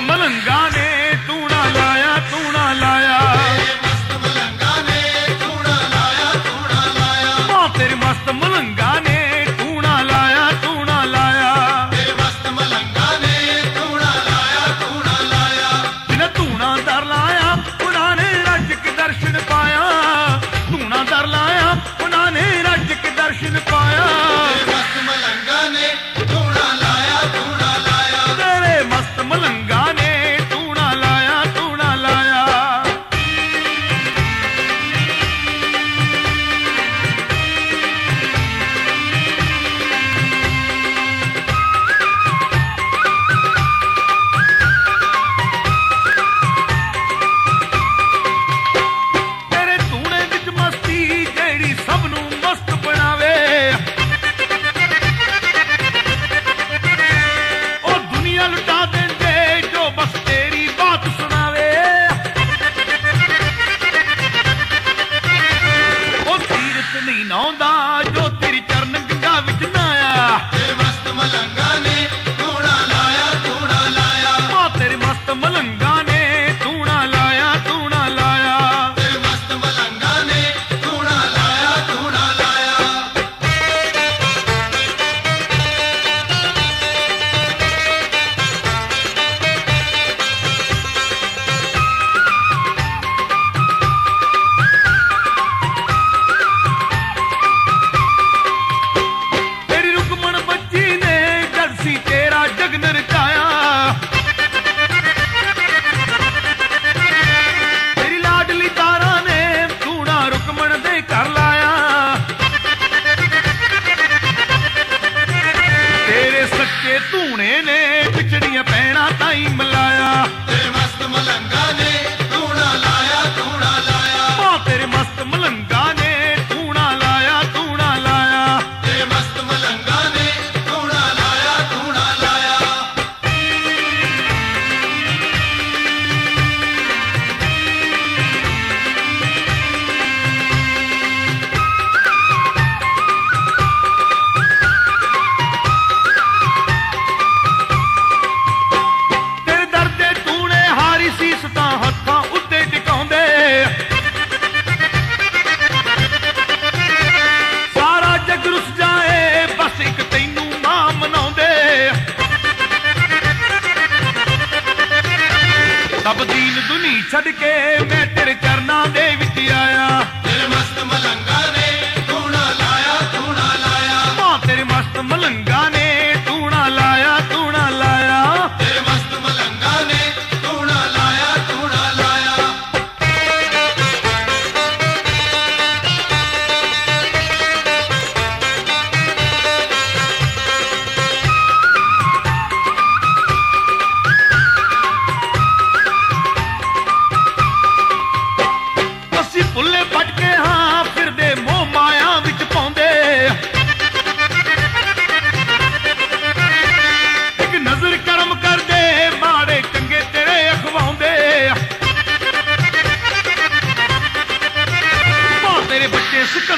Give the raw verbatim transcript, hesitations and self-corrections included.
मलंगा ने टूणा लाया टूणा लाया मस्त मलंगा ने टूणा लाया टूणा लाया मां तेरे मस्त मलंगा ने टूणा लाया टूणा लाया तेरे मस्त मलंगा ने टूणा लाया टूणा लाया जिन्हें टूणा दर लाया उन्होंने रज के दर्शन पाया टूणा दर लाया उन्होंने रज के दर्शन पाया तेरे मस्त मलंगा ने टूणा लाया टूणा लाया तेरे मस्त मलंगा ने टूणा लाया टूणा लाया तेरे टूणे विच मस्ती जेड़ी सबनू मस्त बनावे ओ दुनिया लुटा देंदे जो बस तेरी बात सुनावे ओ तीरथ नहीं नौंदा जो तेरी चरण गंगा विच नाया तेरे मस्त मलंगा ने टूणा लाया टूणा लाया मां तेरे मस्त मलंगा ने टूणा लाया टूणा लाया तेरे मस्त मलंगा ने टूणा लाया टूणा लाया तेरी रुकमण बच्ची ने जद सी तेरा जग नरचाया तेरी लाडली तारा ने टूणा रुकमण दे कर लाया तेरे सच्चे टूणे ने पिछड़ियां पैणा ताई मिलाया तेरे मस्त मलंगा ने टूणा लाया टूणा लाया मां तेरे मस्त मलंगा ने टूणा लाया टूणा लाया तेरे मस्त मलंगा ने टूणा लाया टूणा लाया तेरे दर दे टूणे हारी सीस तां हत्थां उत्ते टिकाउंदे सारा जग रुस जाए बस एक तैनू मां मनाउंदे सब दीन दुनी छड़ के मैं तेरे चरनां दे विच आया तेरे मस्त मलंगा ने टूणा लाया टूणा लाया मां तेरे मस्त मलंगा ने टूणा लाया टूणा लाया तेरे मस्त मलंगा ने टूणा लाया टूणा लाया ਅਸੀਂ ਭੁੱਲੇ ਭਟਕੇ ਹਾਂ ਫਿਰਦੇ ਮੋਹ ਮਾਇਆ ਵਿੱਚ ਪਾਉਂਦੇ ਇੱਕ ਨਜ਼ਰ ਕਰਮ ਕਰਦੇ ਮਾੜੇ ਚੰਗੇ ਤੇਰੇ ਅਖਵਾਉਂਦੇ ਮਾਂ ਤੇਰੇ ਬੱਚੇ ਸੁੱਕਾ